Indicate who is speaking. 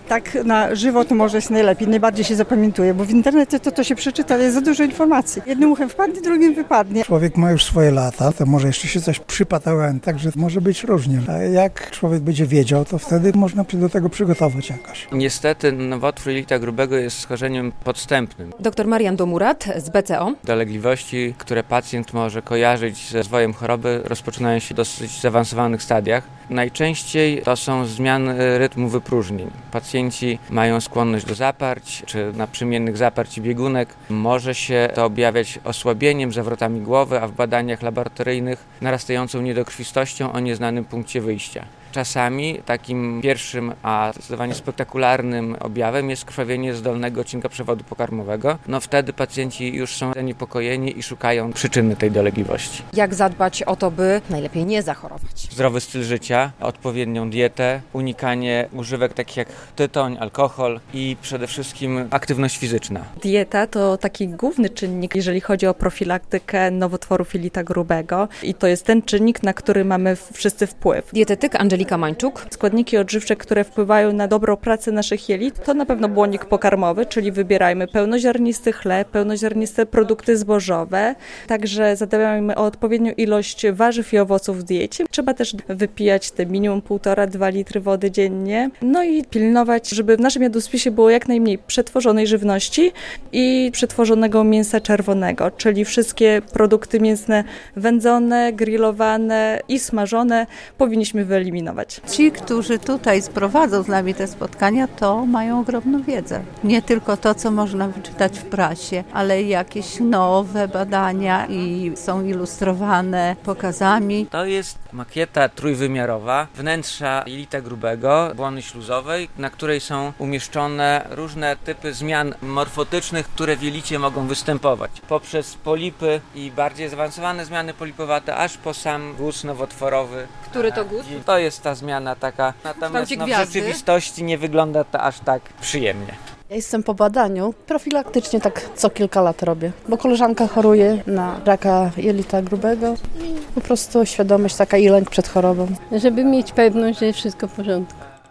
Speaker 1: Tak na żywo to może jest najlepiej, najbardziej się zapamiętuje, bo w internecie to się przeczyta, ale jest za dużo informacji. Jednym uchem wpadnie, drugim wypadnie.
Speaker 2: Człowiek ma już swoje lata, to może jeszcze się coś przypatałem, także może być różnie. A jak człowiek będzie wiedział, to wtedy można się do tego przygotować jakoś.
Speaker 3: Niestety nowotwór jelita grubego jest schorzeniem podstępnym.
Speaker 4: Dr Marian Domurat z BCO.
Speaker 3: Dolegliwości, które pacjent może kojarzyć ze rozwojem choroby, rozpoczynają się w dosyć zaawansowanych stadiach. Najczęściej to są zmiany rytmu wypróżnień. Pacjenci mają skłonność do zaparć, czy naprzemiennych zaparć i biegunek. Może się to objawiać osłabieniem, zawrotami głowy, a w badaniach laboratoryjnych narastającą niedokrwistością o nieznanym punkcie wyjścia. Czasami takim pierwszym, a zdecydowanie spektakularnym objawem jest krwawienie z dolnego odcinka przewodu pokarmowego. Wtedy pacjenci już są zaniepokojeni i szukają przyczyny tej dolegliwości.
Speaker 4: Jak zadbać o to, by najlepiej nie zachorować?
Speaker 3: Zdrowy styl życia, odpowiednią dietę, unikanie używek takich jak tytoń, alkohol i przede wszystkim aktywność fizyczna.
Speaker 5: Dieta to taki główny czynnik, jeżeli chodzi o profilaktykę nowotworów jelita grubego i to jest ten czynnik, na który mamy wszyscy wpływ.
Speaker 4: Dietetyk Angelika Mańczuk.
Speaker 5: Składniki odżywcze, które wpływają na dobrą pracę naszych jelit, to na pewno błonnik pokarmowy, czyli wybierajmy pełnoziarnisty chleb, pełnoziarniste produkty zbożowe. Także zadbajmy o odpowiednią ilość warzyw i owoców w diecie. Trzeba też wypijać te minimum 1,5–2 litry wody dziennie. I pilnować, żeby w naszym jadłospisie było jak najmniej przetworzonej żywności i przetworzonego mięsa czerwonego, czyli wszystkie produkty mięsne wędzone, grillowane i smażone powinniśmy wyeliminować.
Speaker 6: Ci, którzy tutaj sprowadzą z nami te spotkania, to mają ogromną wiedzę. Nie tylko to, co można wyczytać w prasie, ale jakieś nowe badania i są ilustrowane pokazami.
Speaker 3: To jest makieta trójwymiarowa wnętrza jelita grubego, błony śluzowej, na której są umieszczone różne typy zmian morfotycznych, które w jelicie mogą występować. Poprzez polipy i bardziej zaawansowane zmiany polipowate, aż po sam guz nowotworowy.
Speaker 4: Który to guz?
Speaker 3: To jest ta zmiana taka, natomiast w rzeczywistości nie wygląda to aż tak przyjemnie.
Speaker 7: Ja jestem po badaniu, profilaktycznie tak co kilka lat robię, bo koleżanka choruje na raka jelita grubego i po prostu świadomość taka i lęk przed chorobą.
Speaker 8: Żeby mieć pewność, że jest wszystko w porządku.